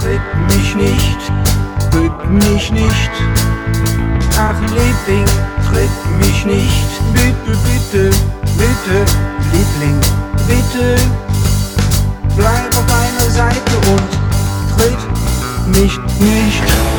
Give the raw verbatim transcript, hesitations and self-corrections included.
tritt mich nicht, drück mich nicht. Ach Liebling, tritt mich nicht. Bitte, bitte, bitte, Liebling, bitte. Bleib auf meiner Seite und tritt mich nicht.